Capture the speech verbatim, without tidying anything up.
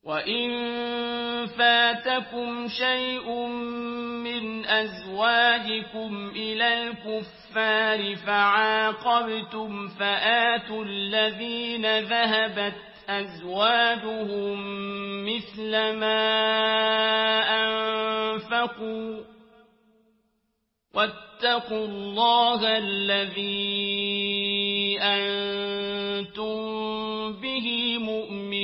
وَإِن فَاتَكُمْ شَيْءٌ مِّنْ أَزْوَاجِكُمْ إِلَى الْكُفَّارِ فَعَاقَبْتُمْ فَآتُوا الَّذِينَ ذَهَبَتْ أَزْوَاجُهُم مِّثْلَ مَا أَنفَقُوا ۚ وَاتَّقُوا اللَّهَ الَّذِي أَنتُم بِهِ مُؤْمِنُونَ